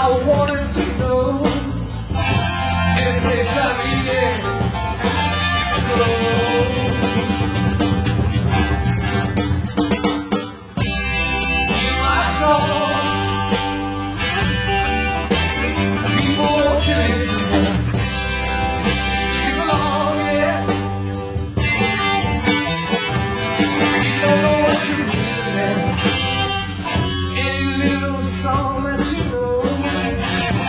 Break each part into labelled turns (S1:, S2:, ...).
S1: wanted to know any place I'm eating. In my soul, people won't you listen? Sing along, yeah. You don't know what you're missing. Any little song that you know.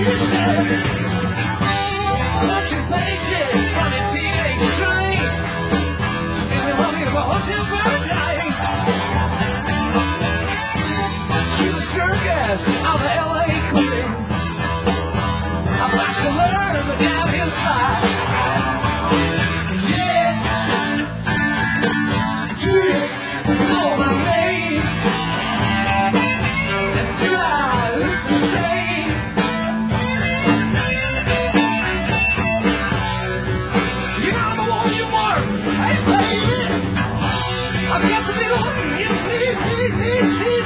S1: Of LA Queens, I'm back to learn the damn inside. Do you know my name? And do I look the same? You know the one you want, hey baby. I've got to be the one you please.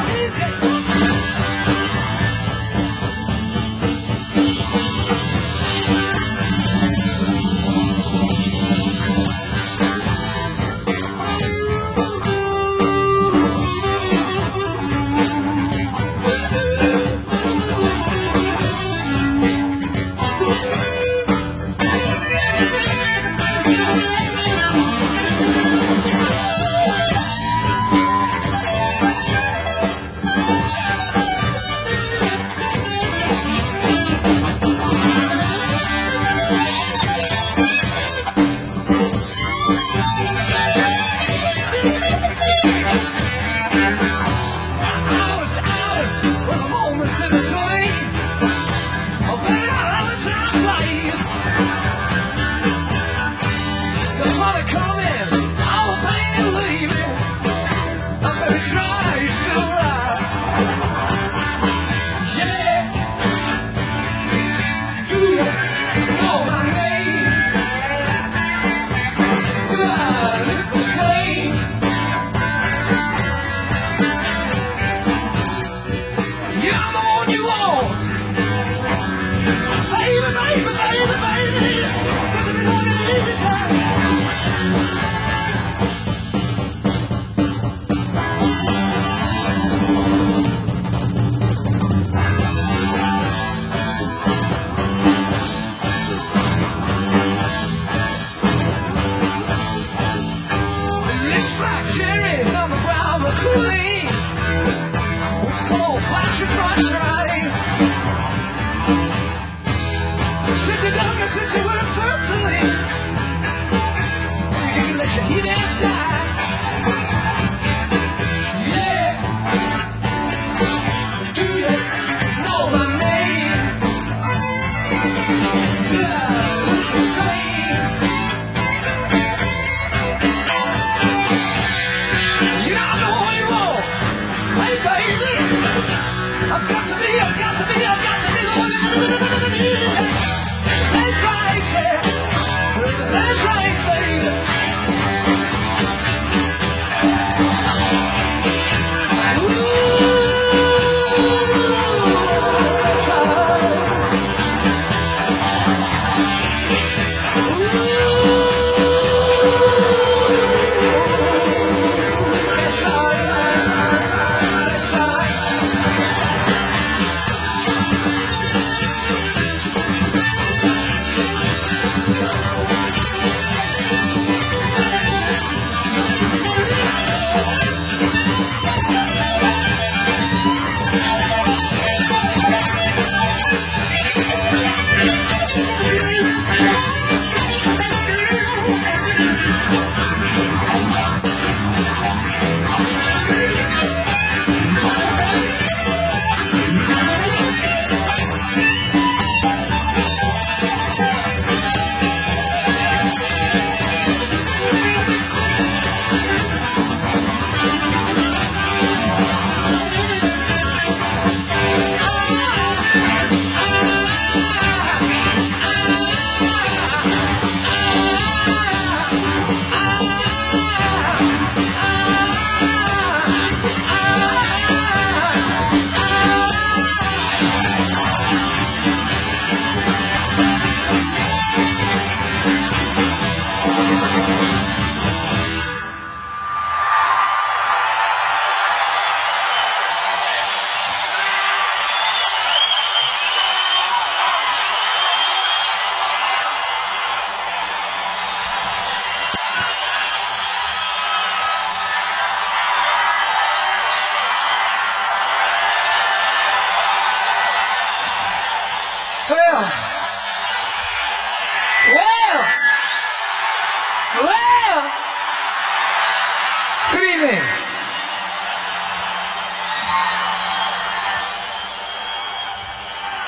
S1: I've got to be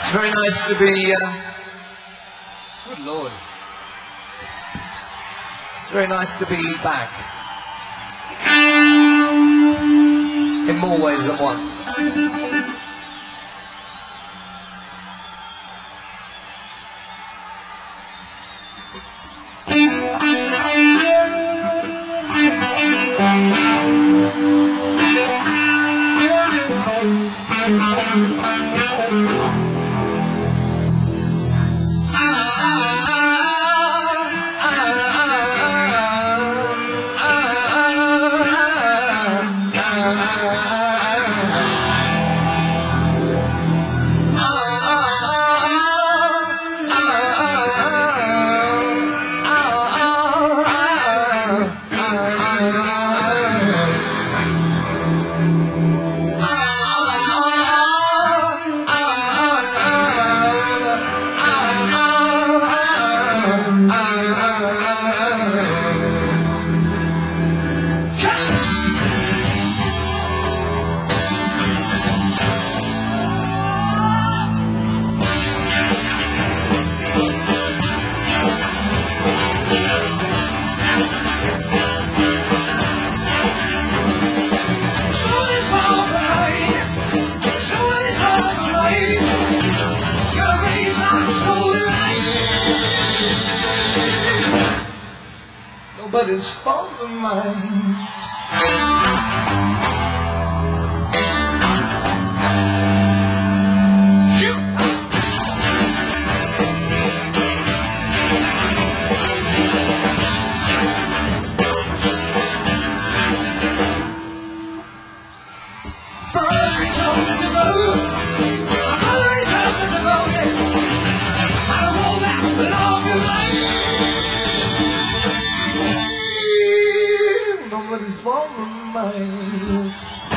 S1: It's very nice to be, good Lord. It's very nice to be back. In more ways than one. Nobody's fault but mine. Nobody's fault but mine.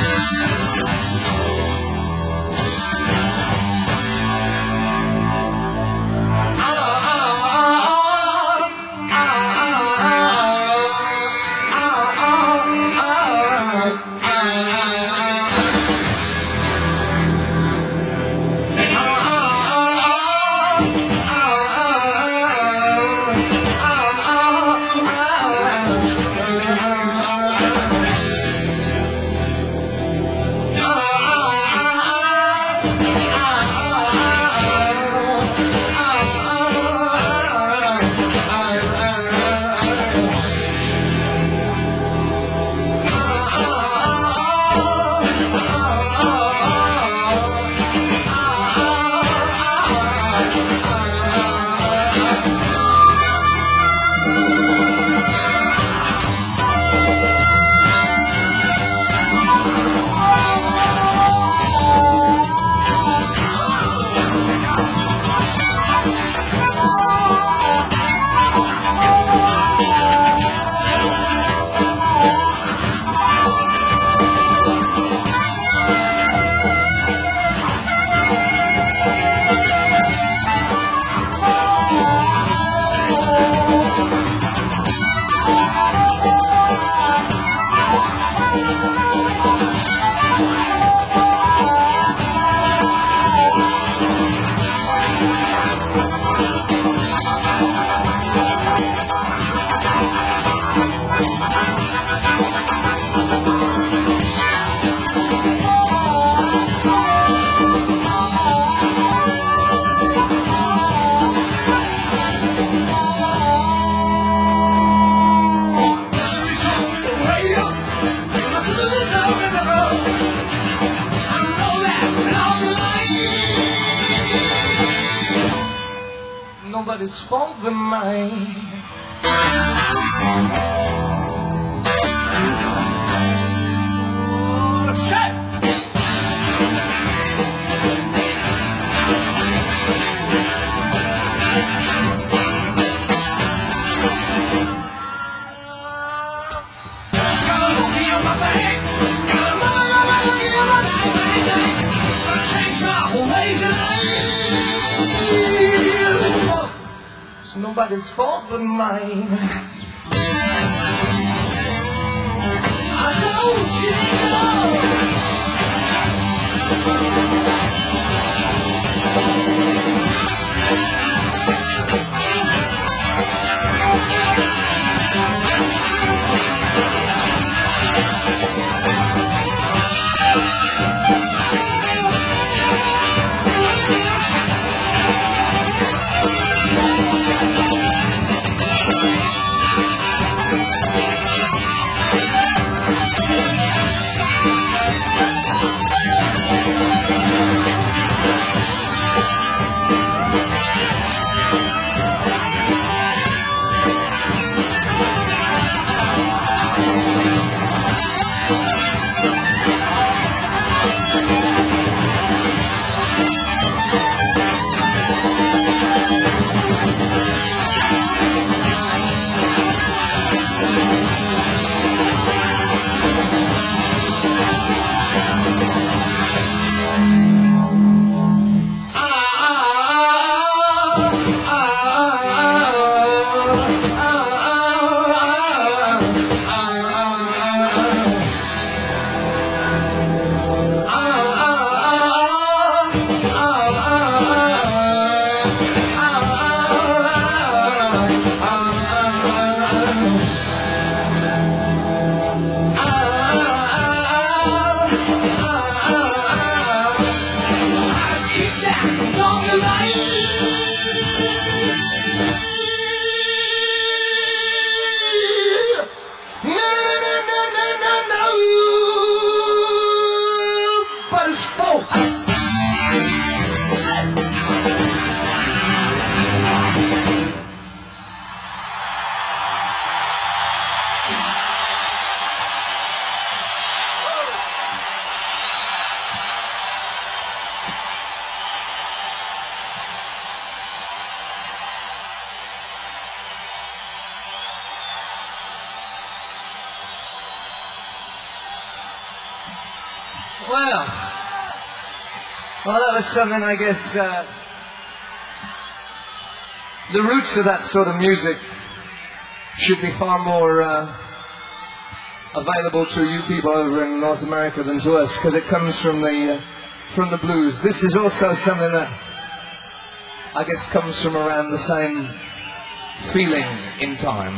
S1: Nobody's fault but mine. It's nobody's fault but mine. I know you know. your life. No, but it's folk. Well, that was something, I guess, the roots of that sort of music should be far more available to you people over in North America than to us, because it comes from the blues. This is also something that, I guess, comes from around the same feeling in time.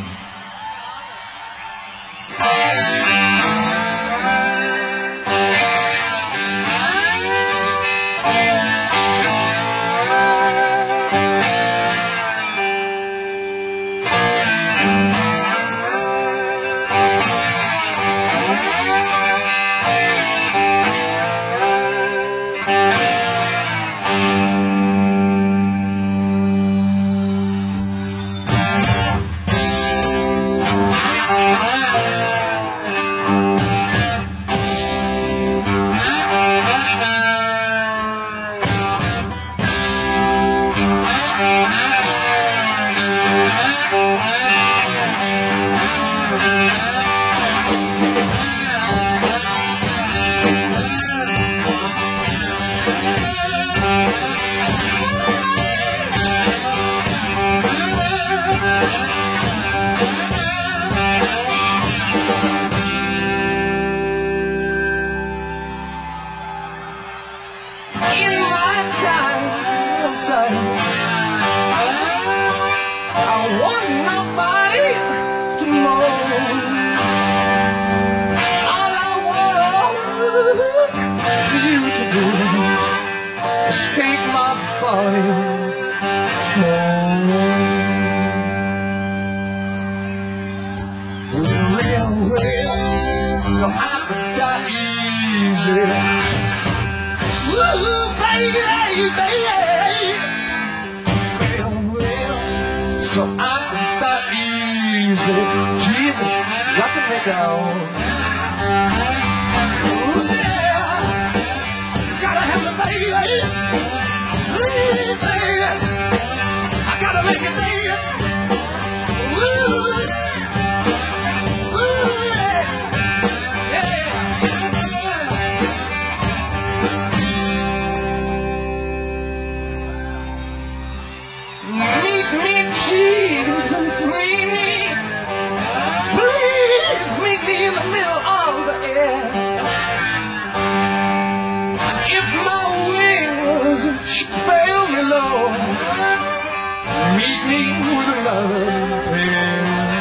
S1: Take my body home. Real, so I could die easy. Woo, baby, baby. Real, so I could die easy. Jesus, rockin' me down. Ooh, yeah. Gotta have the baby. I gotta make it big. Meet me, Jesus, meet me. Please meet me in the middle of the air. If my wings should fail me, Lord, meet me with another pair.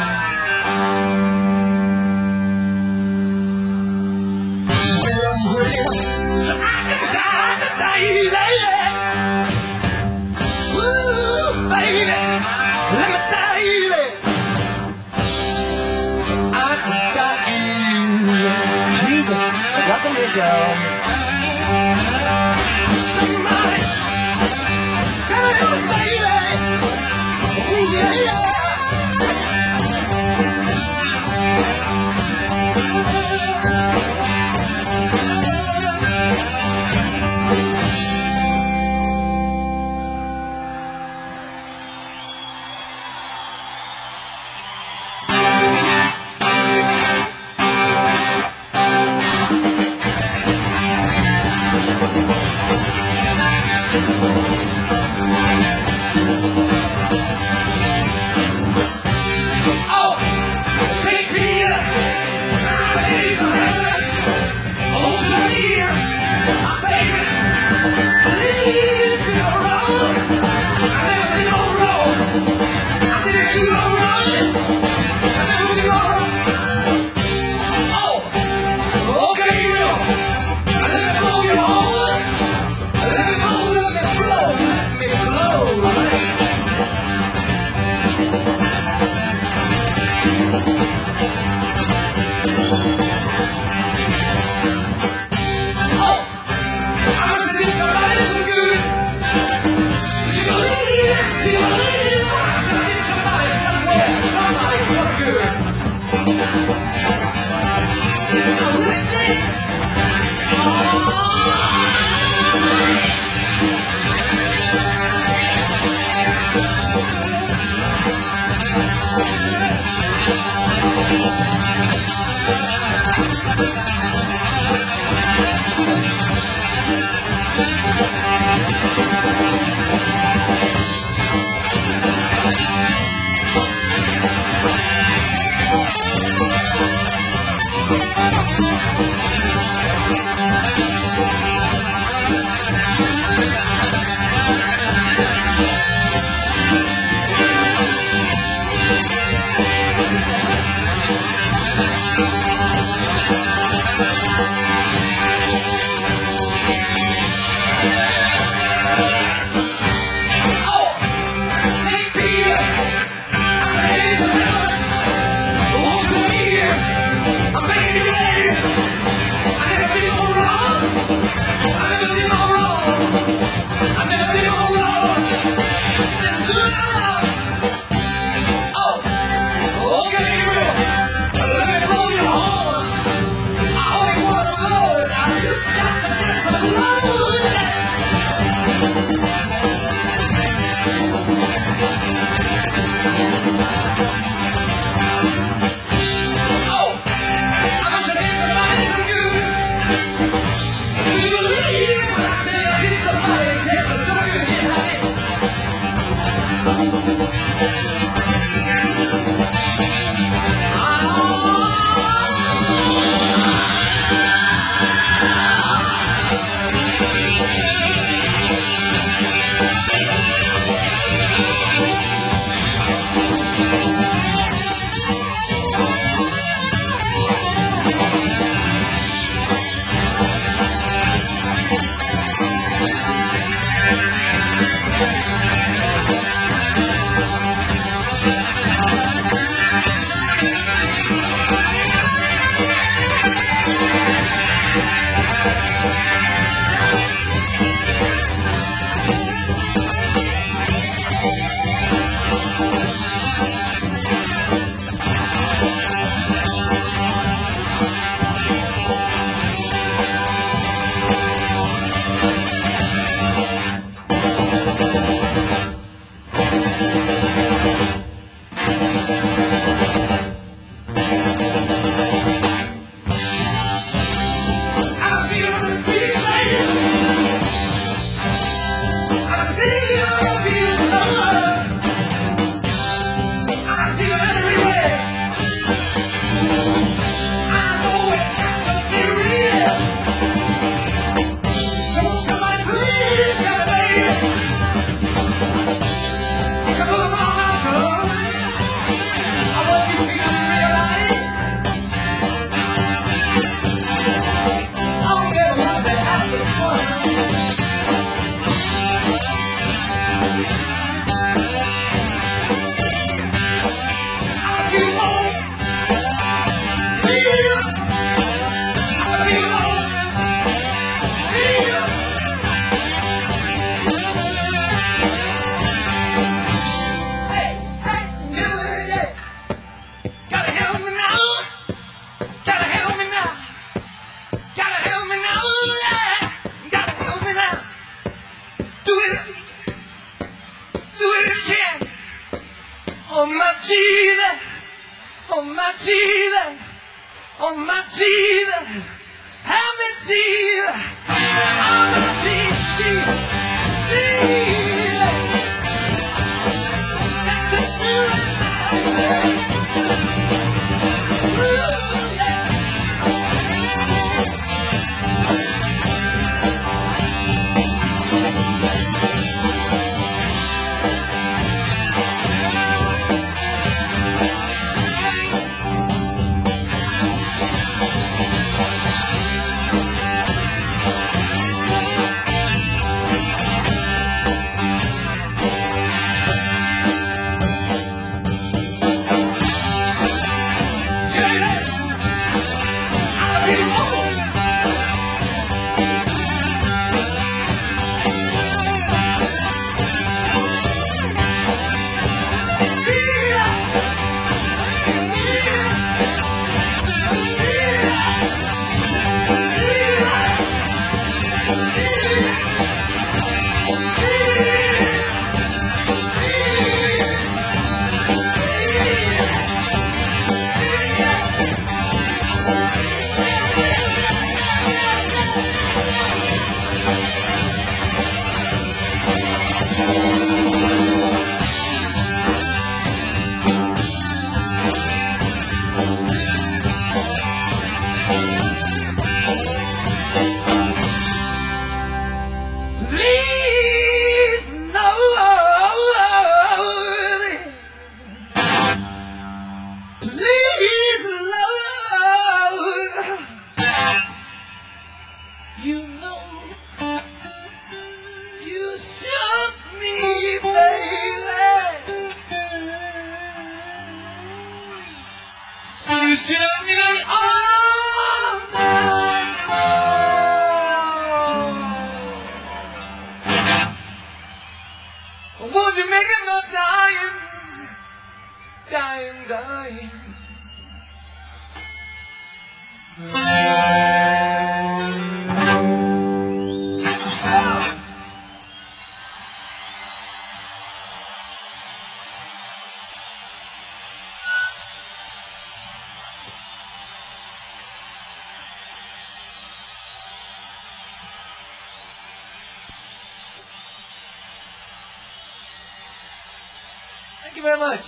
S1: Baby, let me die easy. I could die easy. Jesus, let me go. Somebody, come on, baby. Ooh, yeah, yeah. Oh my Jesus, oh my Jesus, oh my Jesus, help me Jesus, oh my Jesus, Jesus. Won't you make it not dying, dying, dying? Thank you very much.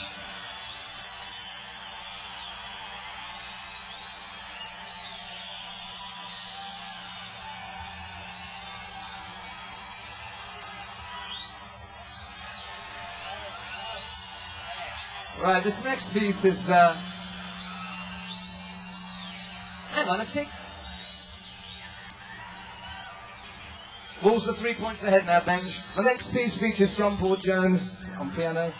S1: Right, this next piece is, hang on, let's see. Wolves are 3 points ahead now, Benj. The next piece features John Paul Jones on piano.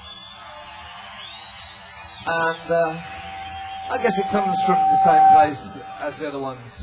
S1: And I guess it comes from the same place as the other ones.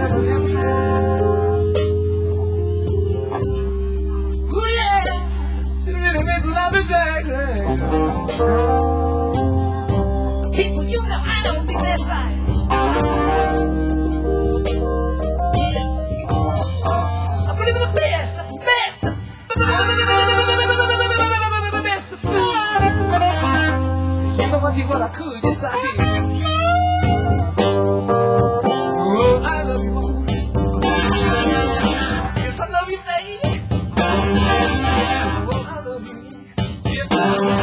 S1: People, you know I don't think that's right. I believe in the best. You know what I could, yes I did. Oh, I love you, Lord. Yes, I love you, baby. Oh, I love you. Yes, I love you.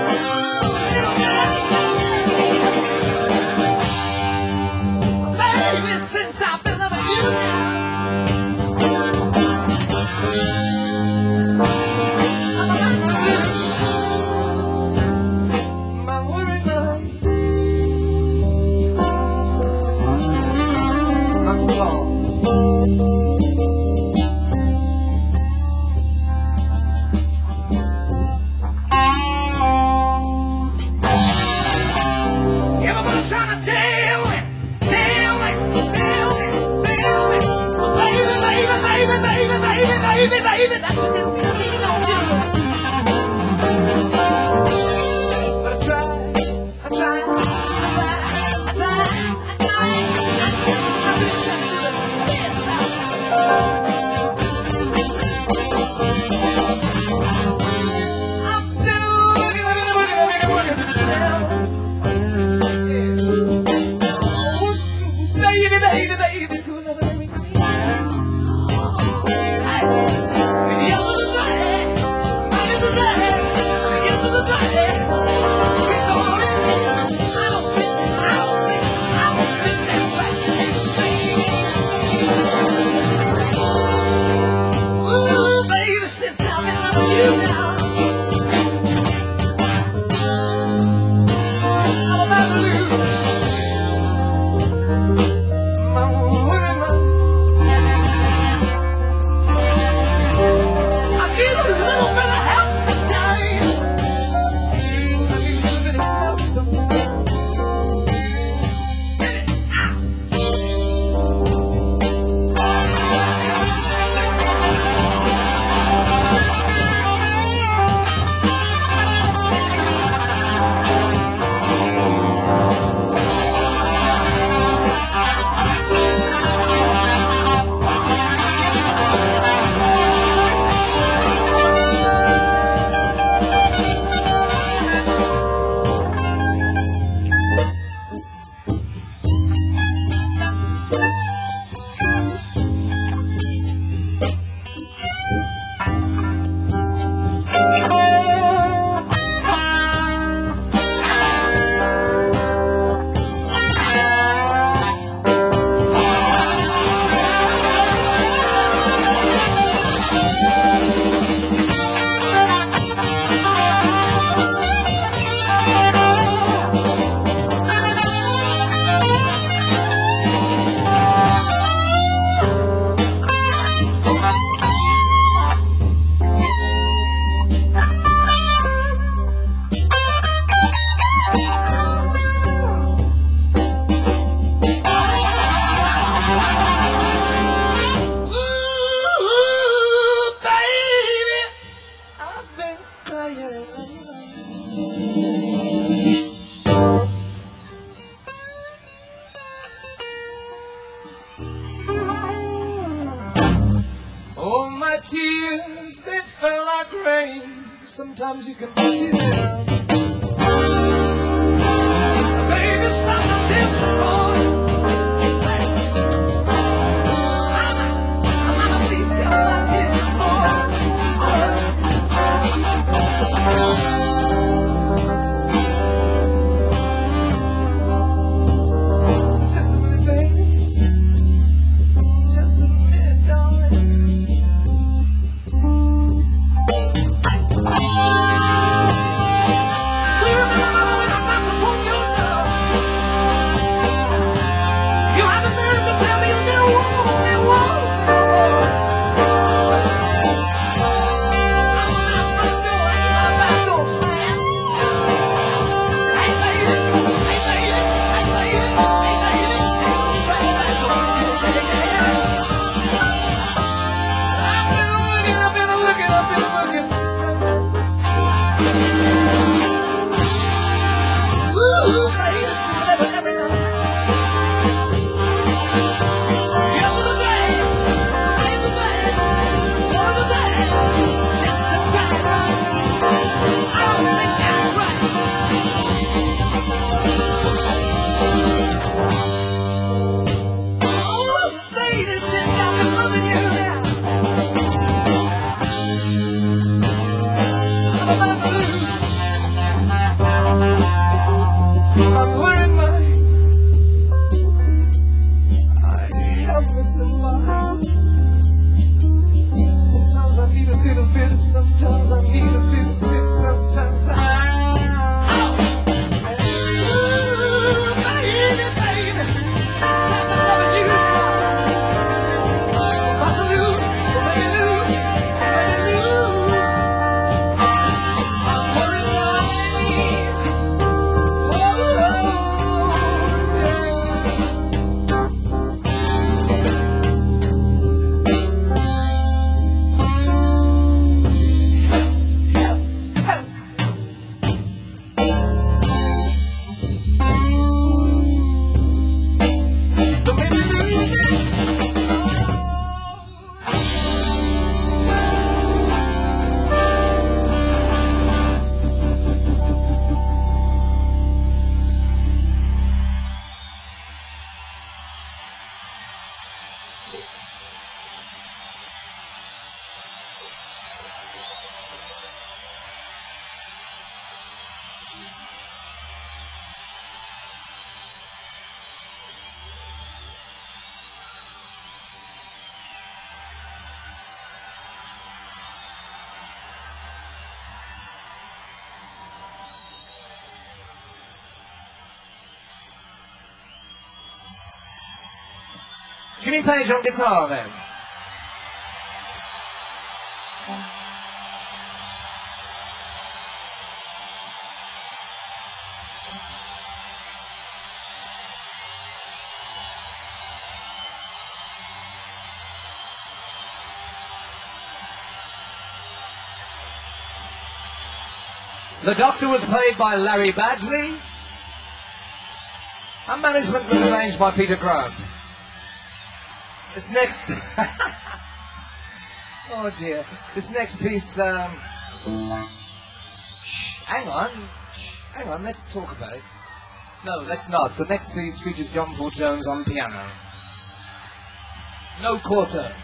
S1: Baby, since I've been loving you my worry mind, my flaw. Everybody's trying to tell me, baby, that's what this music don't do. But I try. I'm still looking baby, to another baby. Oh, my tears, they fell like rain. Sometimes you can see them. Baby, stop this road. I'm gonna be still like this just a minute, baby. Just a minute, darling. I'm wearing my helpless and blind. Sometimes I need a little bit, sometimes I need a little bit, sometimes Jimmy Page on guitar then. The Doctor was played by Larry Badgley, and management was arranged by Peter Grant. This next... oh dear. This next piece... hang on, let's talk about it. No, let's not. The next piece features John Paul Jones on piano. No quarter.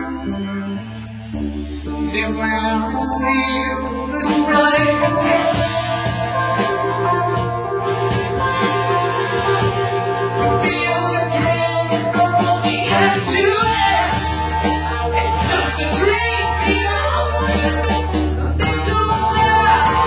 S1: And when I see you tonight, feel the thrill of the empty air. It's just a dream, you know. Nothing to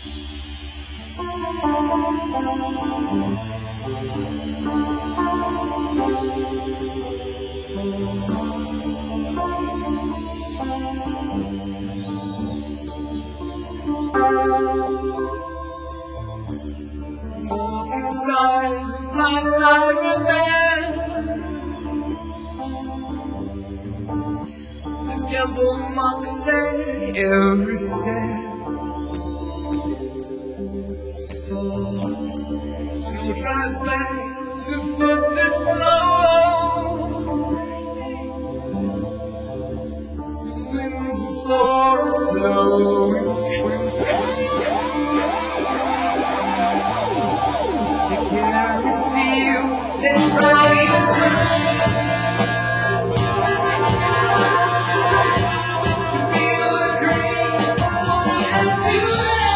S1: Inside my silent bed, the devil mocks at every step. She tries back to flip this slow. Winds for blowing. Can't steal this steal a dream and to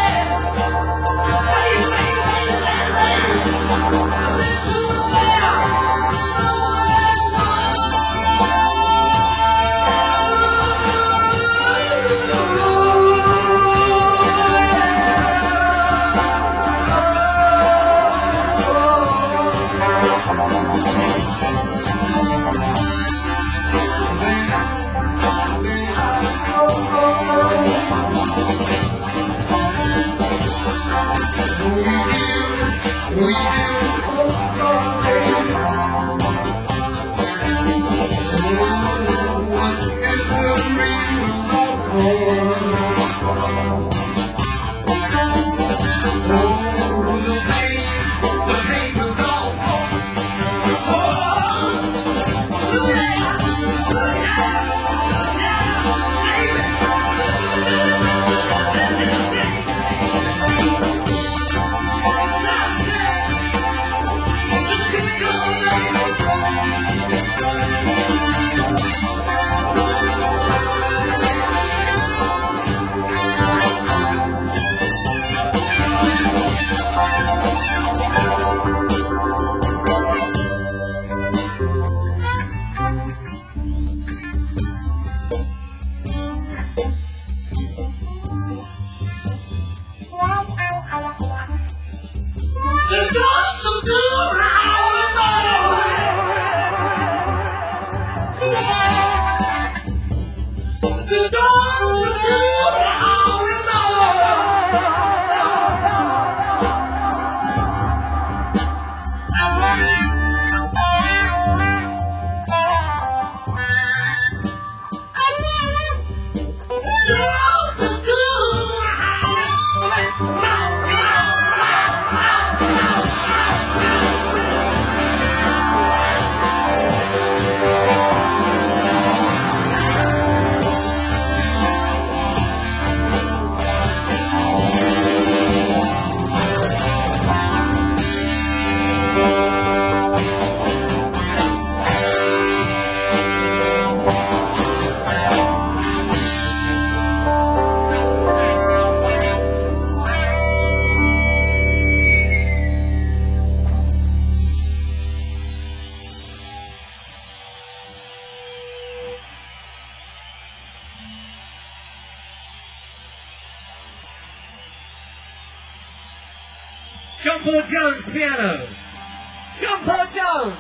S1: John Paul Jones, piano. John Paul Jones.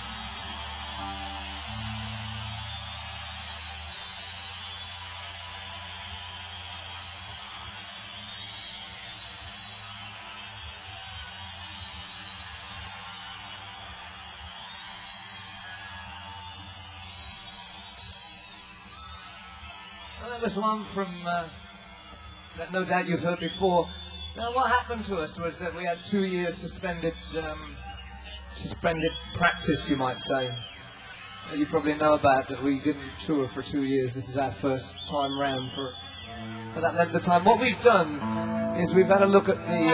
S1: Well, that was one from that no doubt you've heard before. Now, what happened to us was that we had 2 years suspended practice, you might say. You probably know about that we didn't tour for 2 years. This is our first time round for that length of time. What we've done is we've had a look at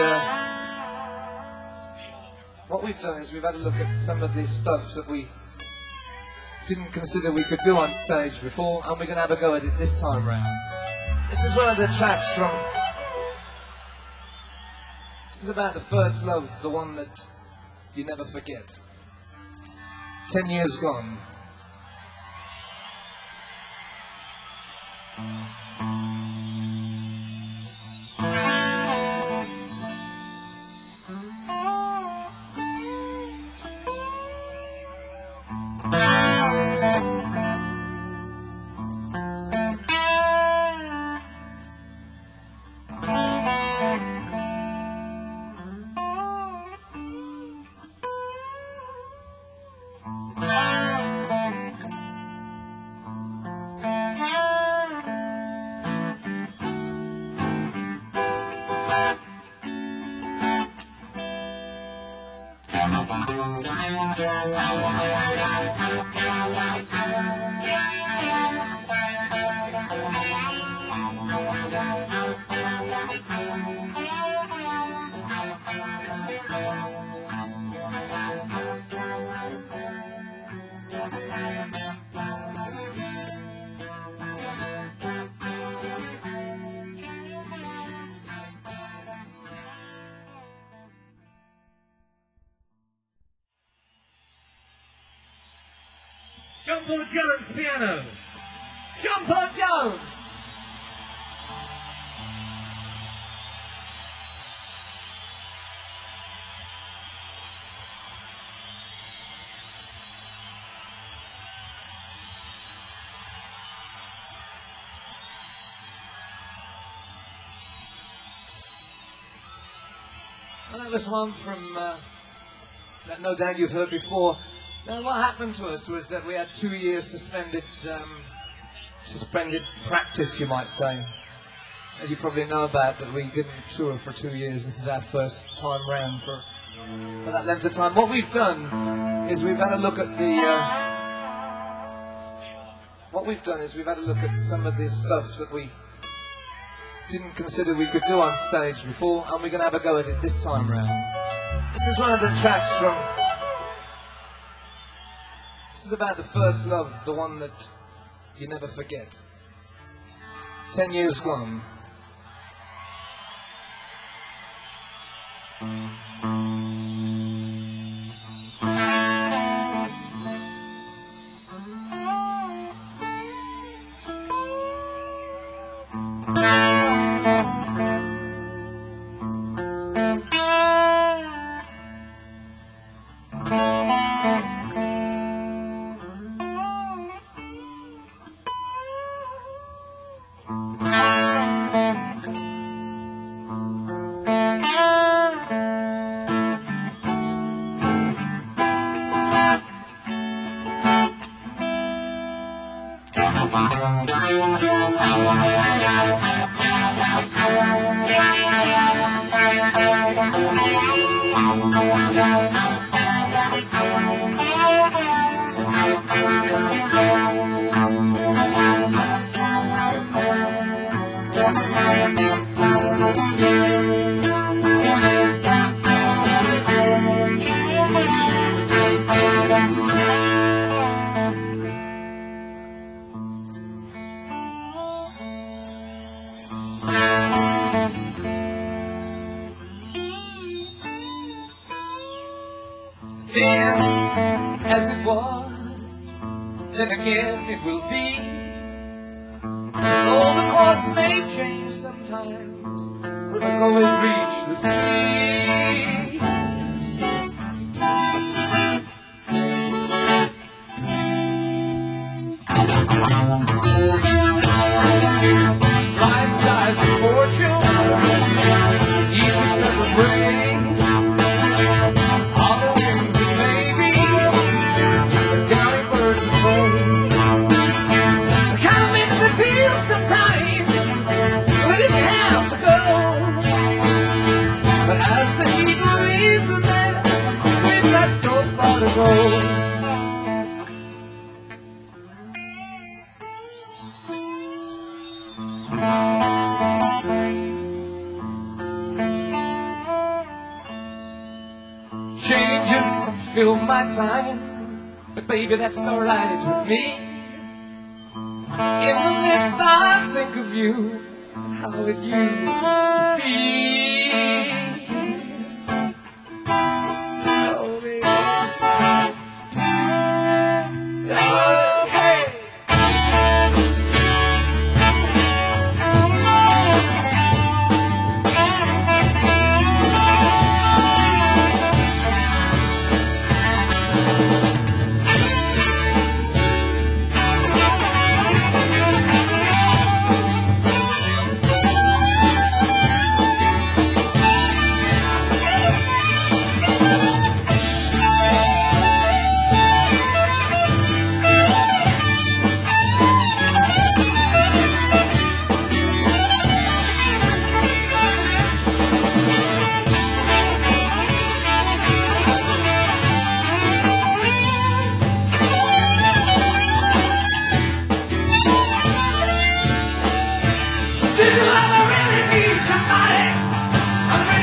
S1: some of the stuff that we didn't consider we could do on stage before, and we're going to have a go at it this time round. This is one of the tracks from... This is about the first love, the one that you never forget. 10 years gone. John Paul Jones piano. John Paul Jones. Well, that was one from that no doubt you've heard before. Now, what happened to us was that we had 2 years suspended practice, you might say. As you probably know about, that we didn't tour for 2 years. This is our first time round for that length of time. What we've done is we've had a look at some of the stuff that we didn't consider we could do on stage before, and we're going to have a go at it this time round. This is one of the tracks from... This is about the first love, the one that you never forget. 10 years gone. Then, as it was, then again it will be. Though the course may change sometimes, we must always reach the sea. Life dies of fortune, easy step of rain. Changes fill my time, but baby, that's alright with me. In the midst I think of you, how it used to be. Oh, baby. Oh, hey.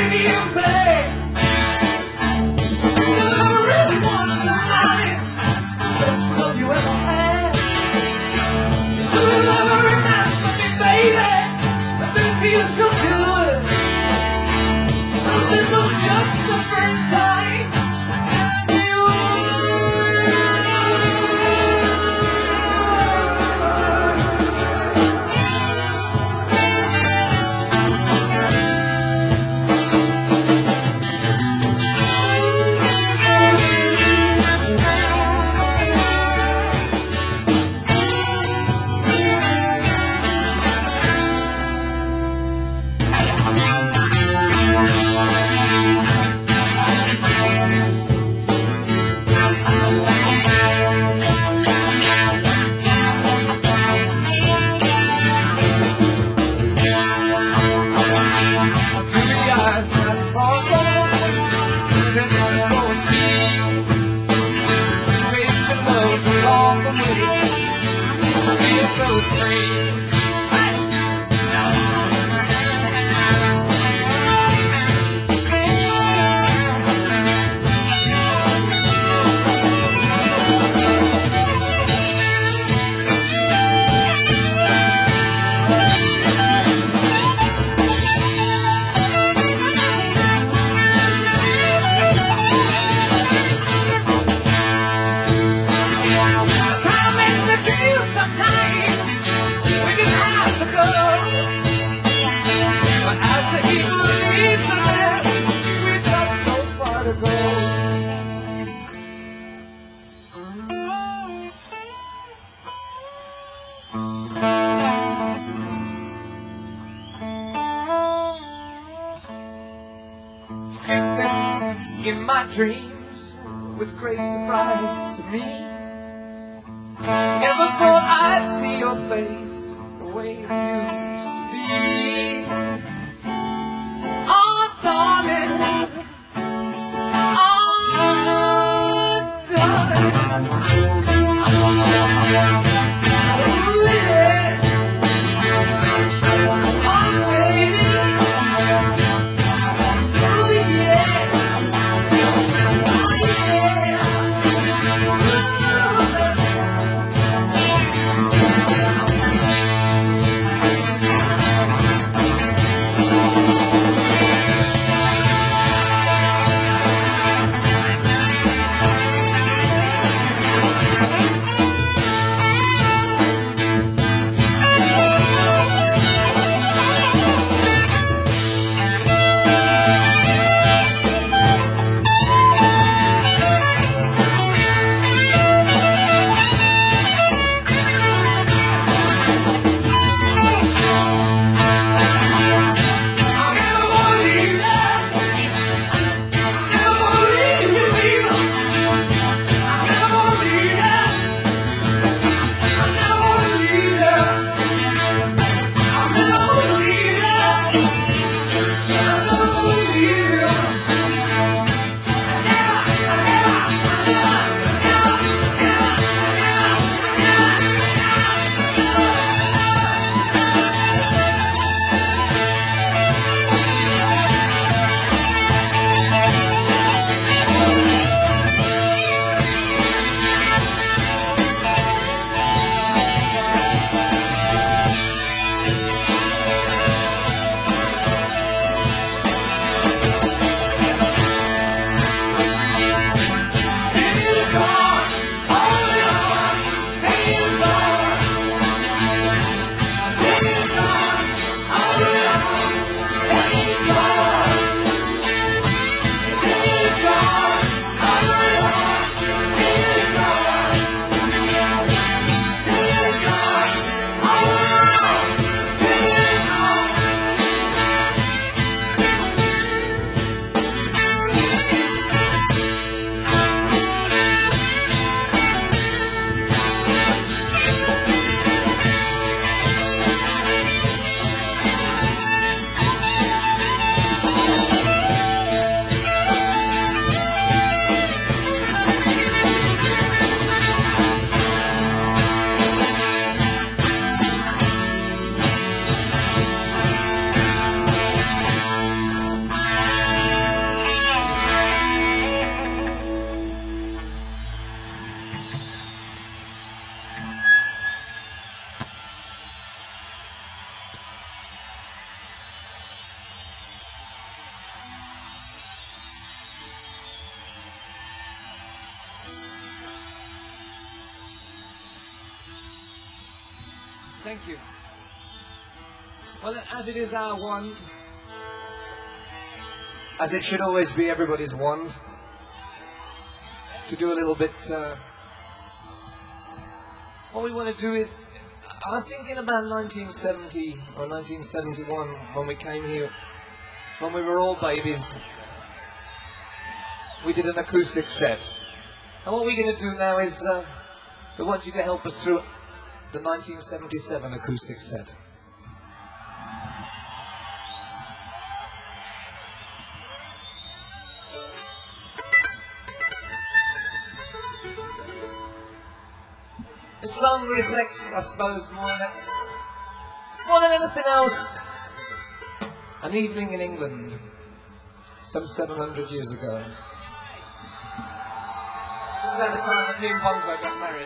S1: In my dreams, with great surprise to me, never thought I'd see your face the way it used to be. Oh, darling, oh, darling. Thank you. Well, as it is our wont, as it should always be everybody's wont, to do a little bit, what we want to do is, I was thinking about 1970 or 1971 when we came here, when we were all babies. We did an acoustic set. And what we're going to do now is, we want you to help us through the 1977 acoustic set. This song reflects, I suppose, more than anything else, an evening in England, some 700 years ago. Just about the time that me and Bonzo got married.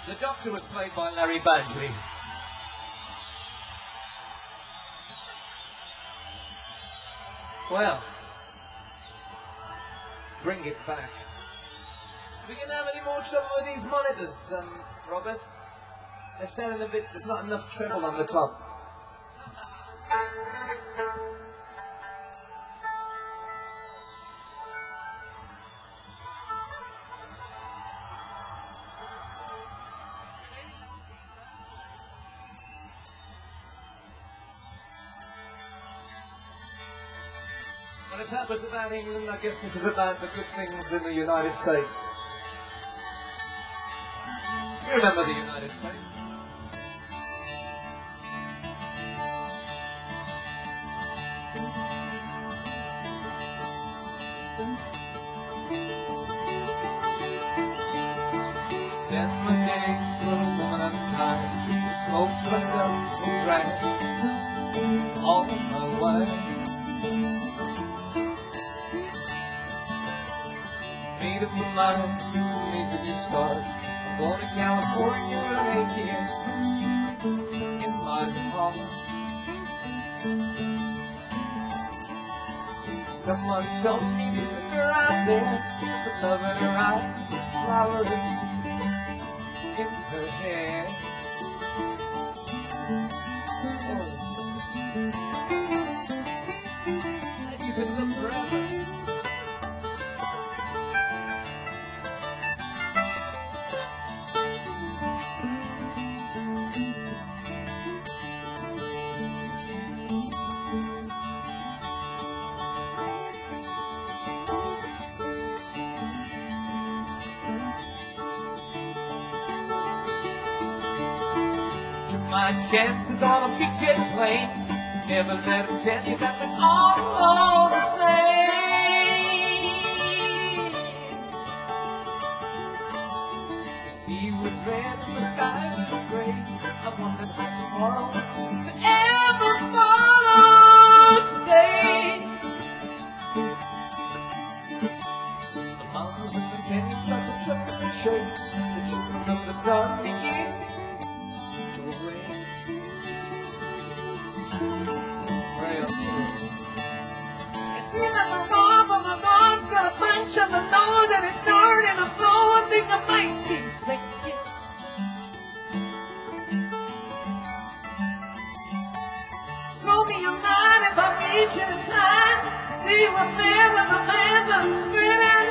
S1: The Doctor was played by Larry Badgley. Well, bring it back. We gonna have any more trouble with these monitors, Robert? They're sounding a bit, there's not enough treble on the top. Well, if that was about England, I guess this is about the good things in the United States. You remember the United States? Spent my days with a woman unkind, smoked myself and drank all my wine. Made up my mind, made the new start. I'm going to California and make it in my heart. Someone told me to sit her out there, put love in her eyes, flowers in her hair. And you could look forever. My chances on a big jet plane. Never let them tell you that they're all the same. The sea was red and the sky was gray. I wondered how tomorrow could ever follow today. The mountains and the canyons start to tremble and shake. The children of the sun begin to awake. It seems like the rock of the God's got a bunch of the Lord and it's starting to flow. I think I might be sinking. Show me your mind if I meet you in time. See you up there with the hands on the spinning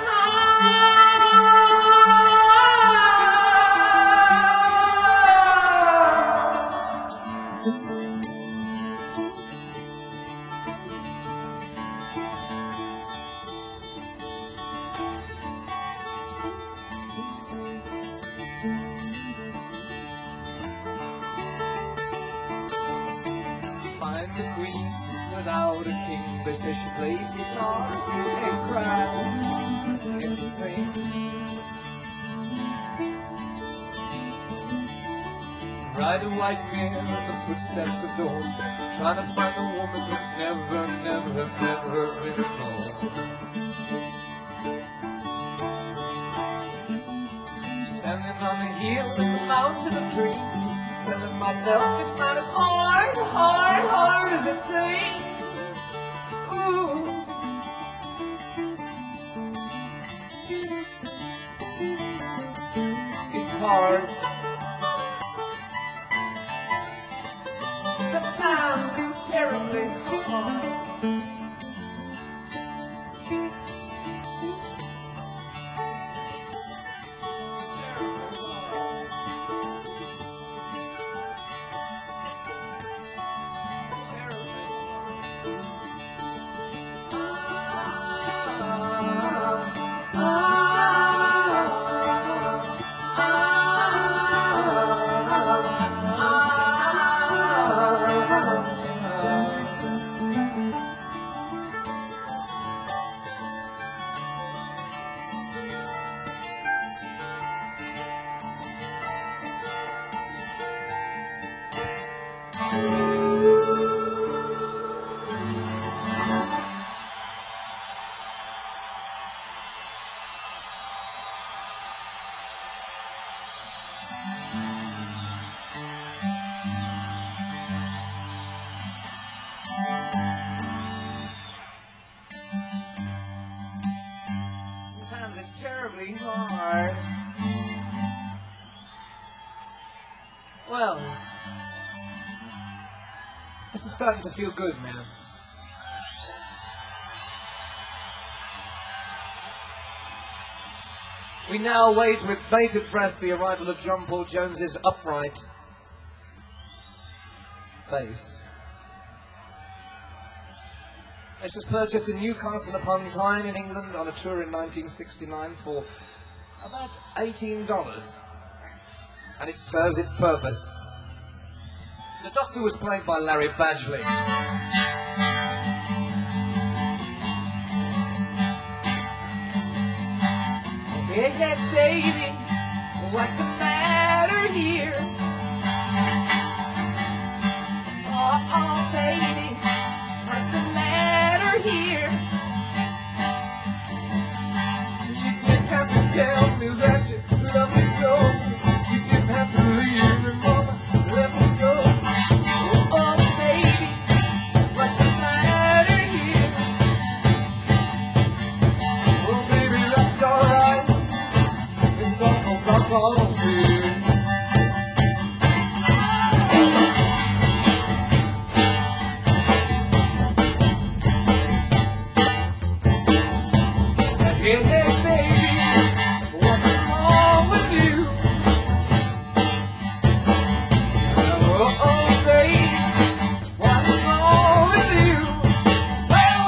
S1: find the queen without a king. They say she plays guitar and cries and sings. Ride a white mare in the footsteps of dawn, trying to find a woman who's never been born. Standing on a hill in the mountain of dreams, telling myself it's not as hard as it seems. Ooh. It's hard. Sometimes it's terribly hard. is terribly hard. Well, this is starting to feel good, man. We now wait with bated breath the arrival of John Paul Jones's upright bass. This was purchased in Newcastle upon Tyne in England on a tour in 1969 for about $18. And it serves its purpose. The Doctor was played by Larry Badgley. Hey, baby, what's the matter here? Oh, baby, what's the matter here? You didn't have to tell me that you love me so. You didn't have to leave me, mama, let me go. Oh, baby, what's the matter here? Oh, baby, that's alright. It's all here. Hey, baby, what's wrong with you? Oh, baby, what's wrong with you? Well,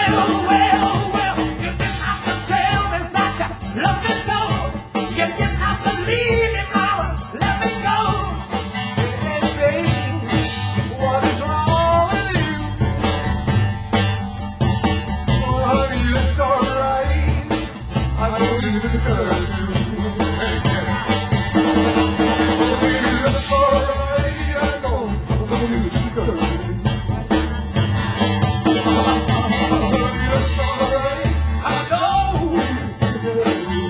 S1: you just have to tell me that you love me so. You just have to leave me, mama, let me go. Hey, baby, what is wrong with you? Oh, honey, it's alright. I know you deserve you. Hey, oh, baby, that's alright. I know you deserve you. Honey, that's alright. I know you deserve you.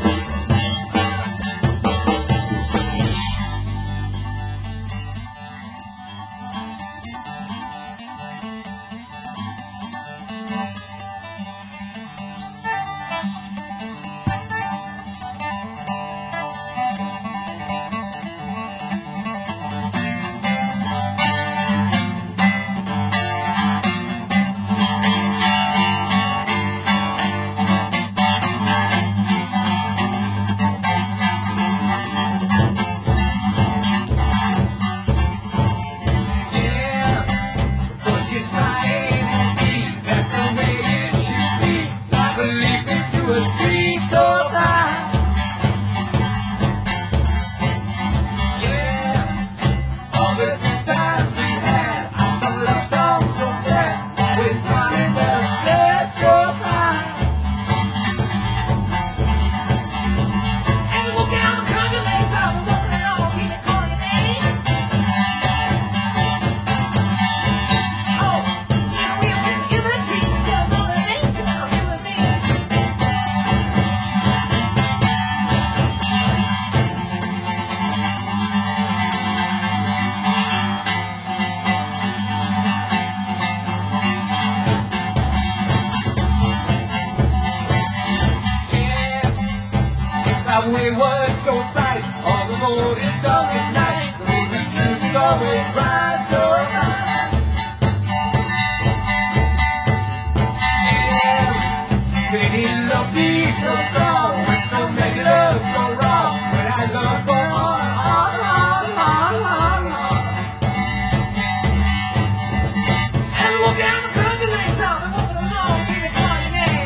S1: We were so bright, all the road is dark at night. The way we used to always ride so high. Yeah, pretty love be so strong, when so negative, so wrong. When I love go on. And walk down the country lane, down and walk along, give it my name.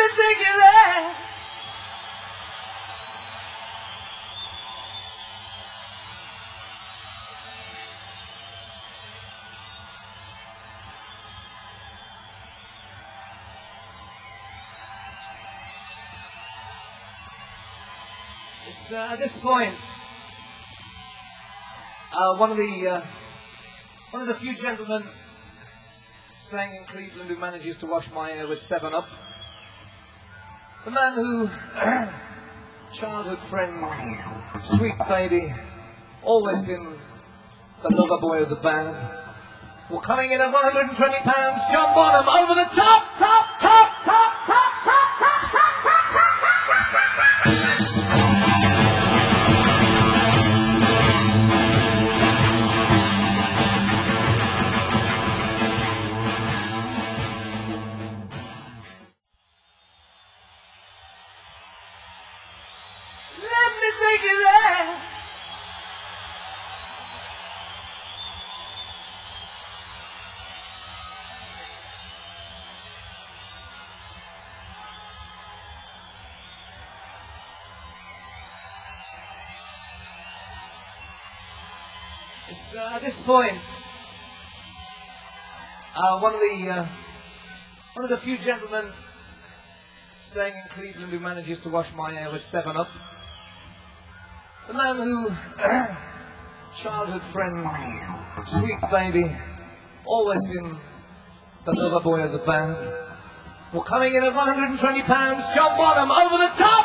S1: take you there. It's, at this point, one of the few gentlemen staying in Cleveland who manages to wash my hair with 7-Up. The man who, childhood friend, sweet baby, always been the lover boy of the band. Well, coming in at 120 pounds, John Bonham over the top. Let me take you there. It's, at this point, one of the few gentlemen staying in Cleveland who manages to wash my hair with 7-Up. The man who, childhood friend, sweet baby, always been the lover boy of the band. Well, coming in at 120 pounds, John Bonham over the top.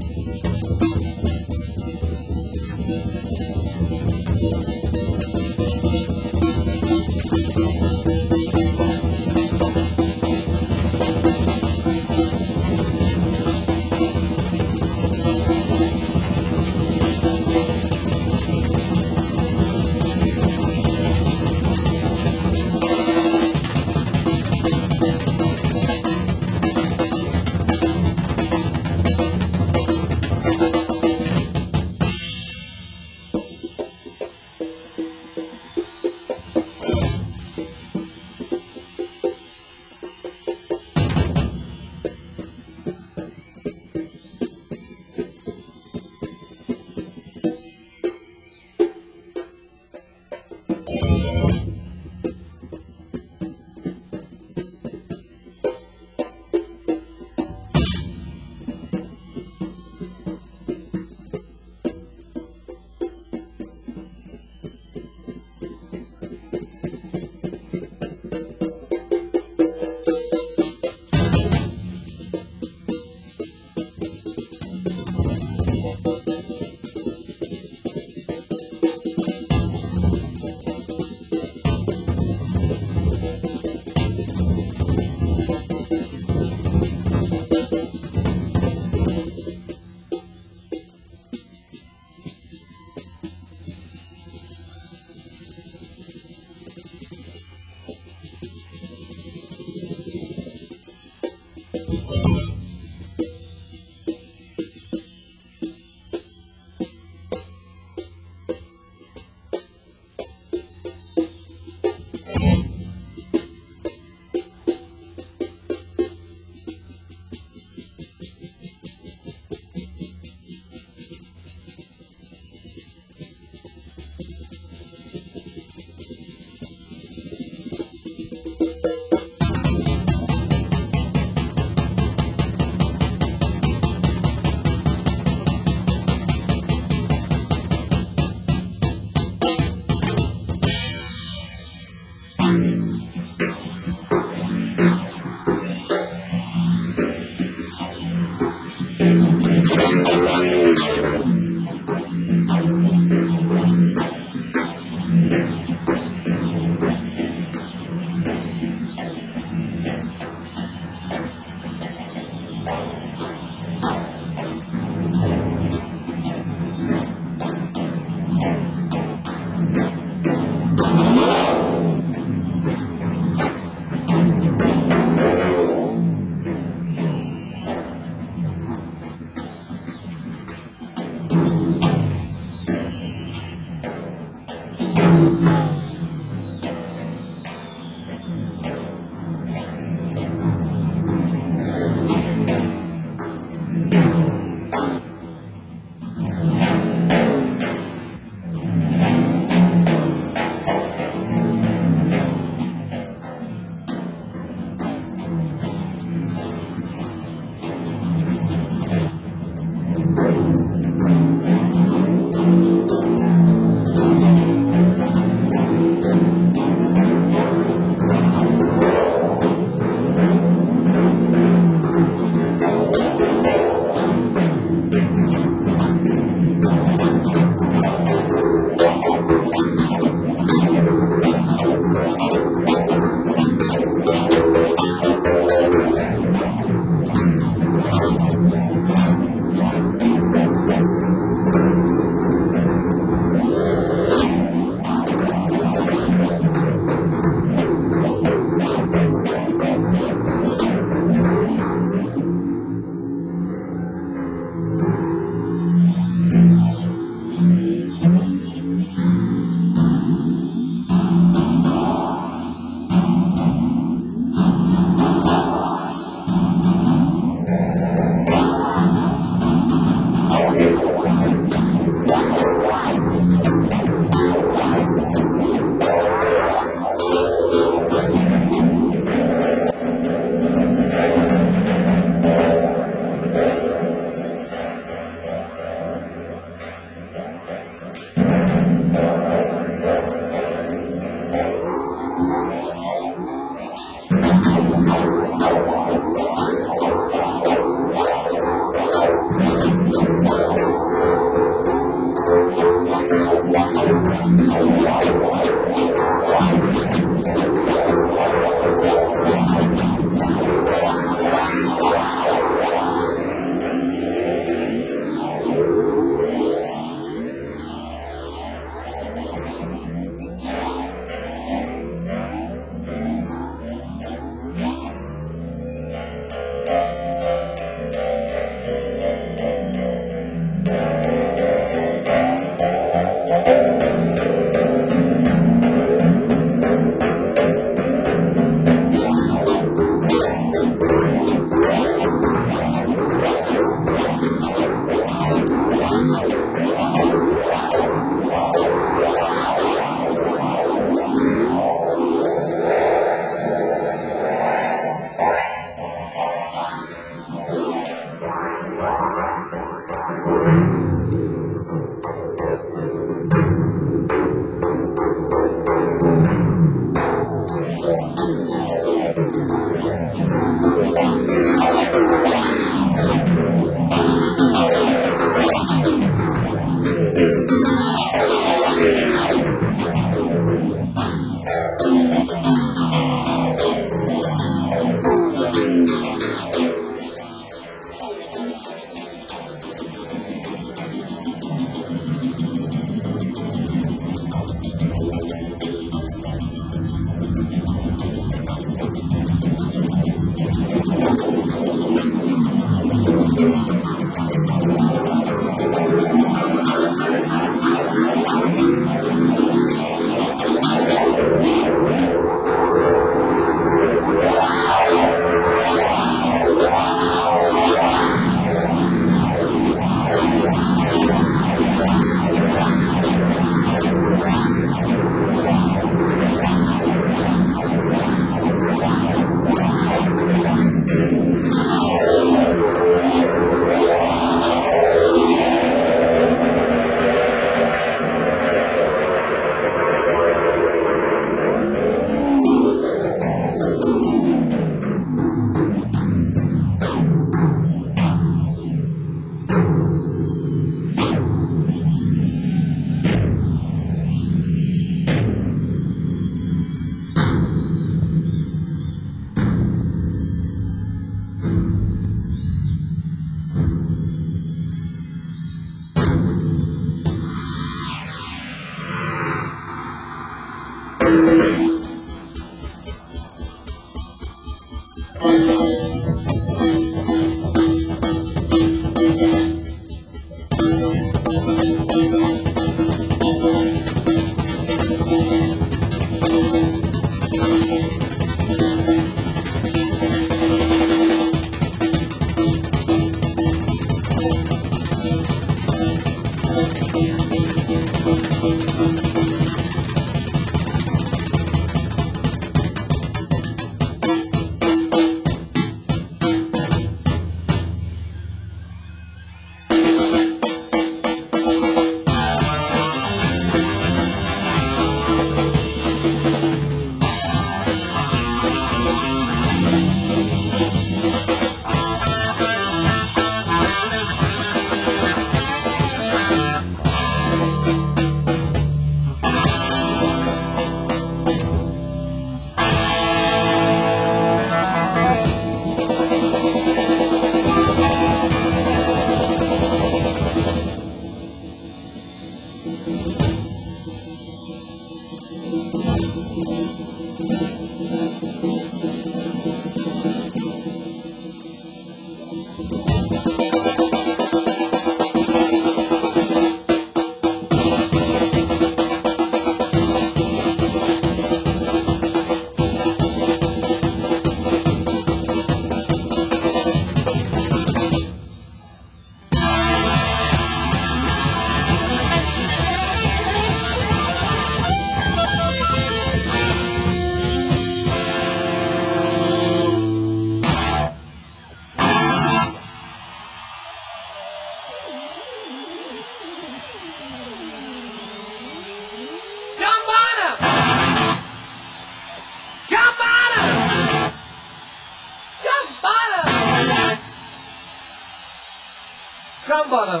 S1: Drum bottom.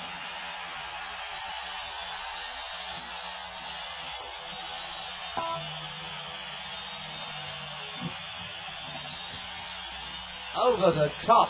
S1: Over the top.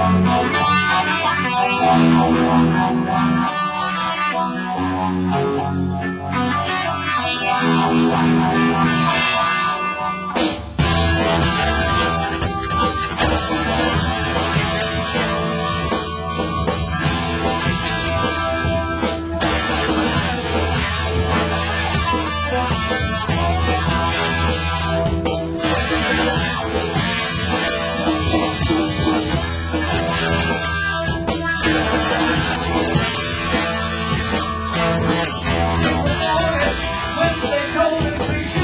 S2: When they go to see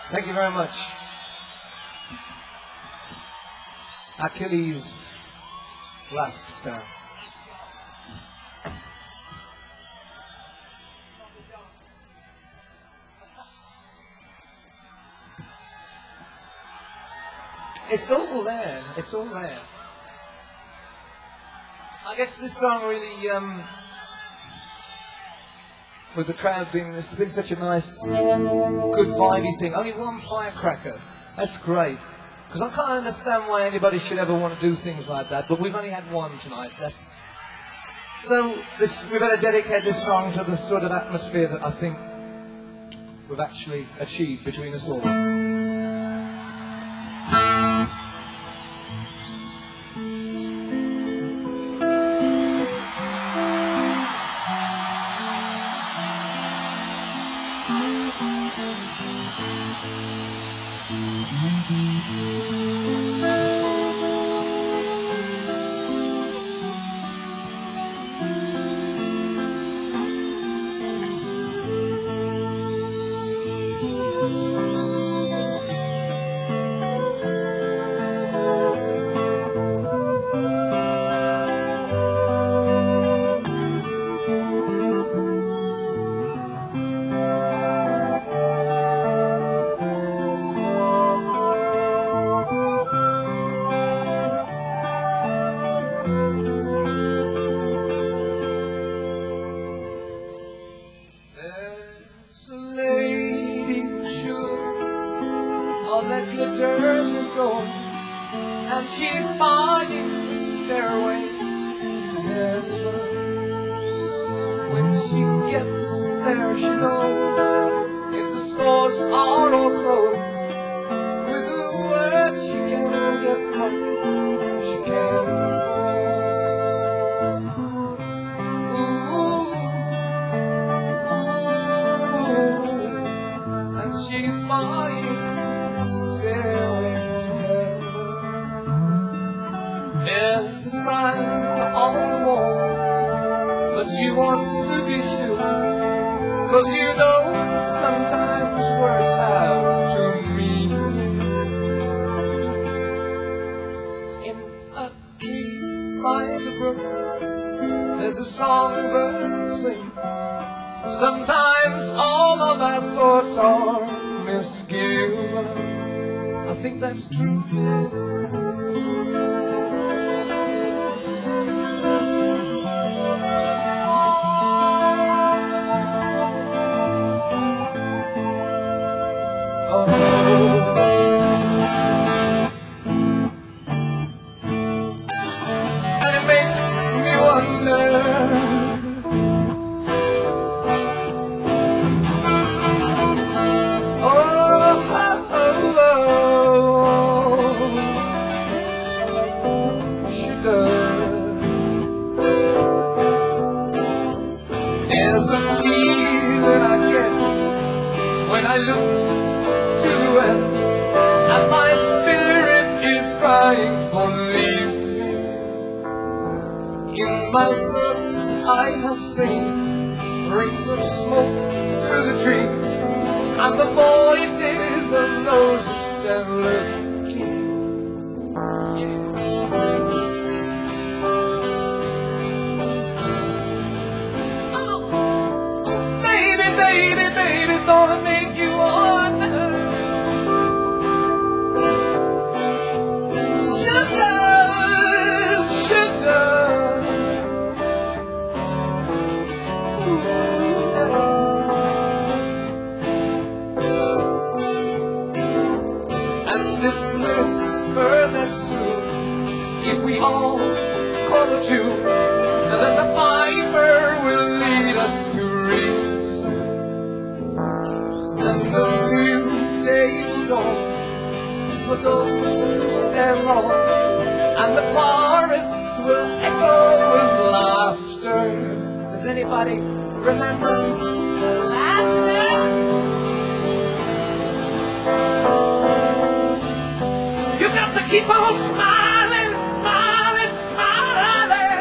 S1: Thank you very much. Achilles' last stand. It's all there. It's all there. I guess this song really, with the crowd being, it's been such a nice, good vibey thing. Only one firecracker. That's great. Because I can't understand why anybody should ever want to do things like that, but we've only had one tonight. So we've got to dedicate this song to the sort of atmosphere that I think we've actually achieved between us all. That glitters is gold, and she's buying the stairway to heaven. When she gets there, she knows if the stores are all closed, with a word she can get what she can. Ooh, and she's buying there's a sign on the wall, but she wants to be sure, 'cause you know sometimes words have to mean. In a tree by the brook, there's a songbird sing. Sometimes all of our thoughts are misgiven. I think that's true. And it makes me wonder, there's a feeling I get when I look to the west, and my spirit is crying for leave. In my thoughts I have seen rings of smoke through the trees, and the voices of those who stand looking. Baby, don't it make you wonder? Sugar. And it's whisper that soon, if we all call a tune, then the piper will lead us to reason. And the new day will dawn for those who stand long, and the forests will echo with laughter. Does anybody remember the laughter? You've got to keep on smiling, smiling, smiling.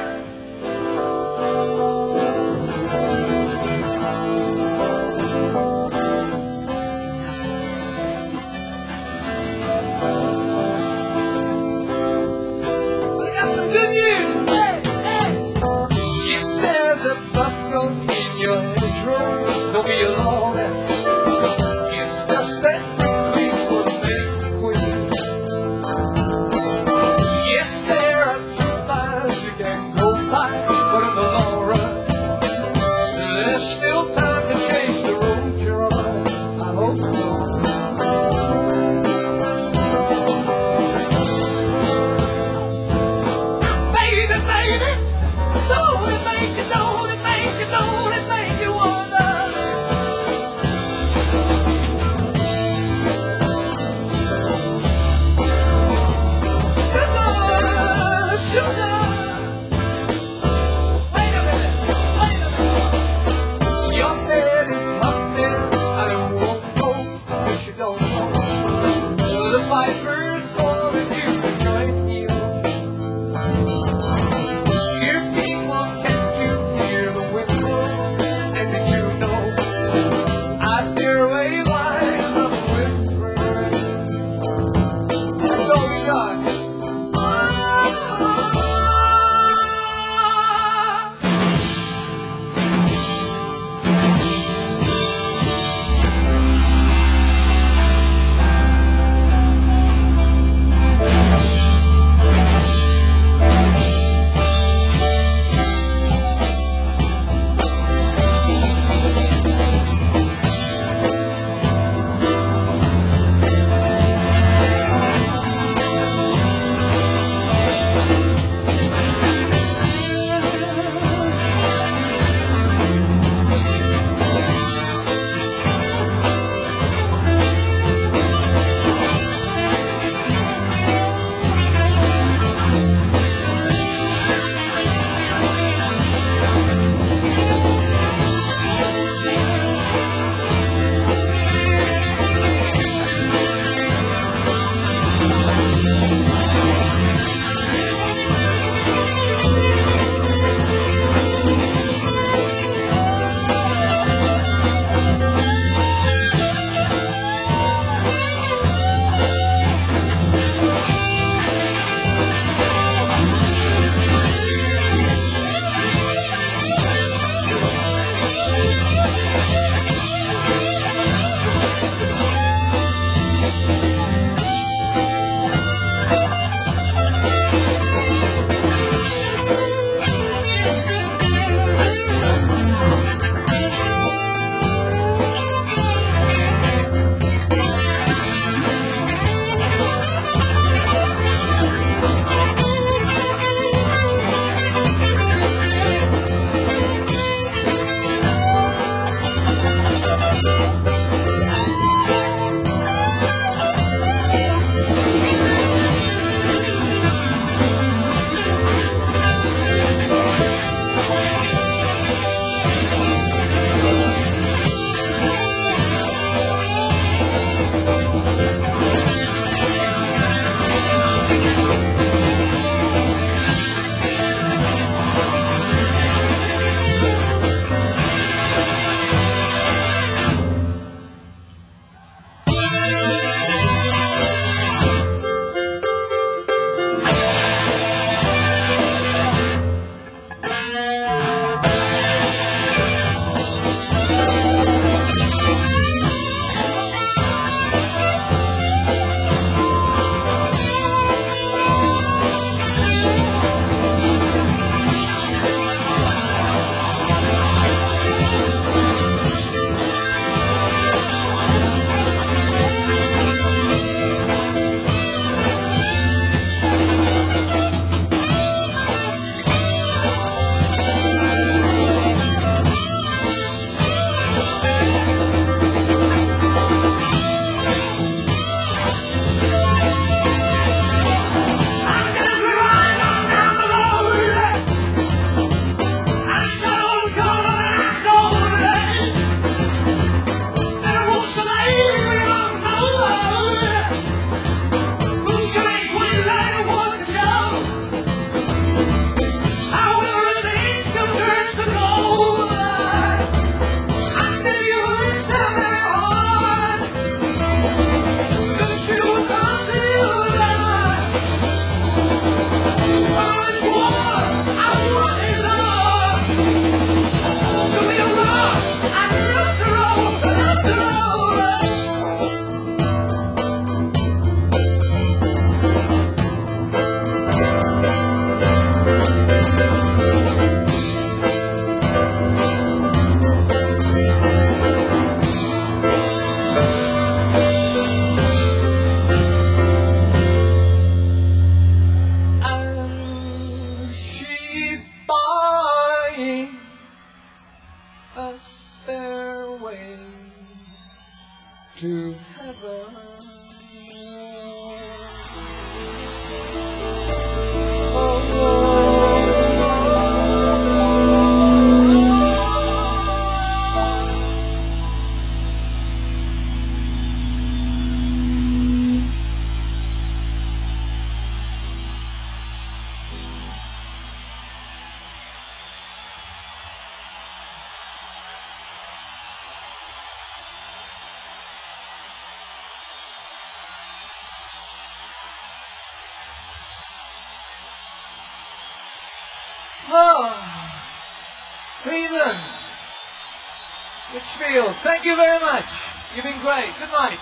S1: heaven. Oh, Cleveland, Litchfield, thank you very much. You've been great. Good night.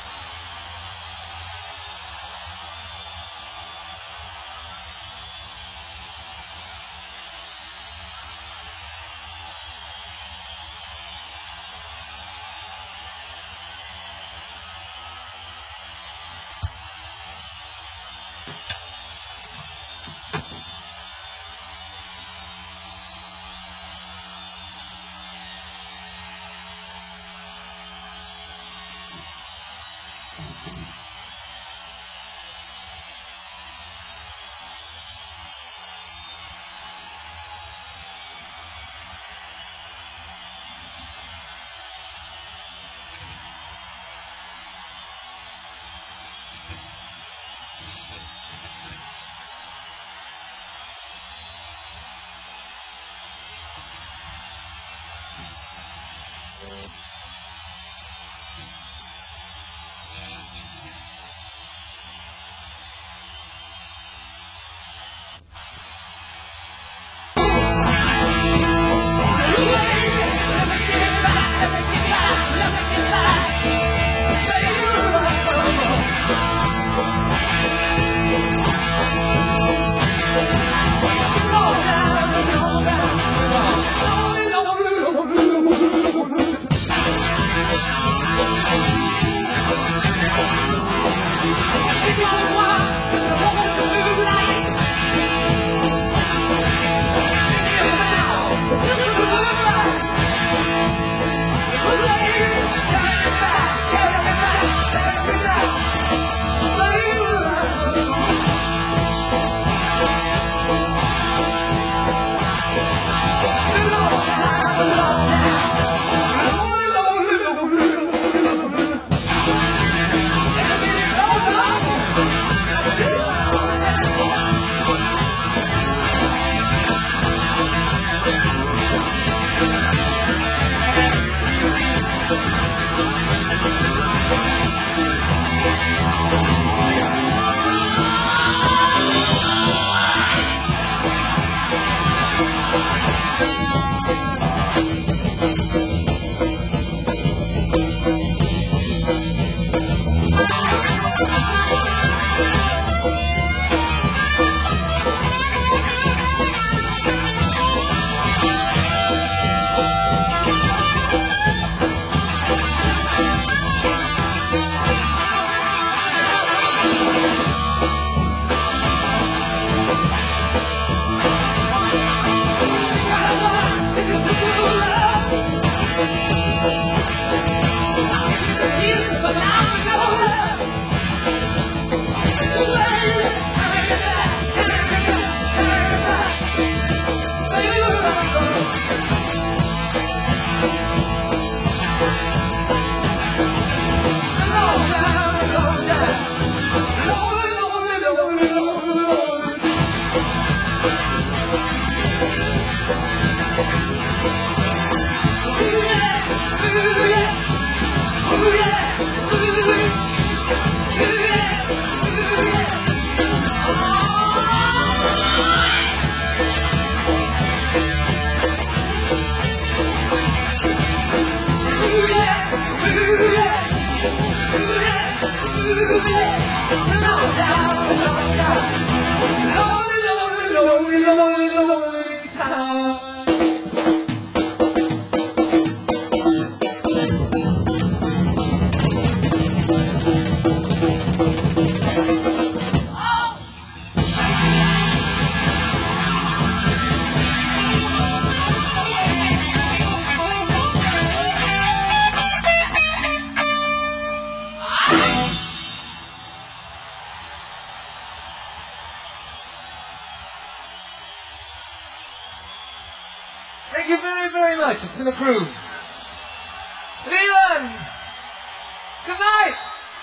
S1: nicest in the crew. Leland! Good night!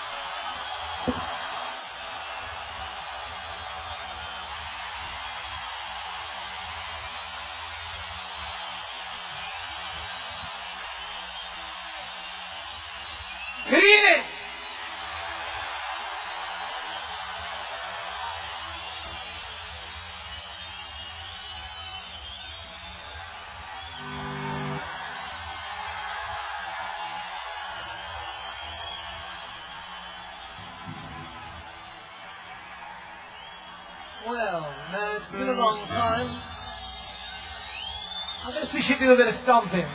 S1: Good evening! Well, now it's been a long time. I guess we should do a bit of stomping.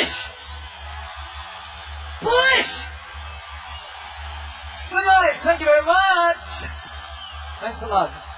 S1: Push! Push! Good night. Thank you very much. Thanks a lot.